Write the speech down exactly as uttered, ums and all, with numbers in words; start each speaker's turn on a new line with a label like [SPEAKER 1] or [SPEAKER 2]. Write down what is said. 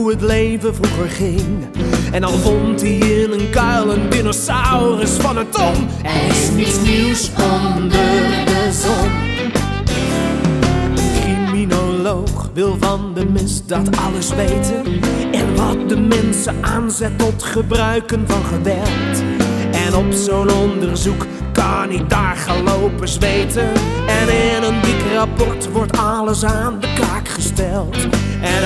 [SPEAKER 1] hoe het leven vroeger ging. En dan vond hij in een kuil een dinosaurus van een ton. Er is niets nieuws onder de zon. Een criminoloog wil van de misdaad alles weten. En wat de mensen aanzet tot gebruiken van geweld. En op zo'n onderzoek kan hij daar gaan lopen zweten. En in een dik rapport wordt alles aan de kaak gesteld. En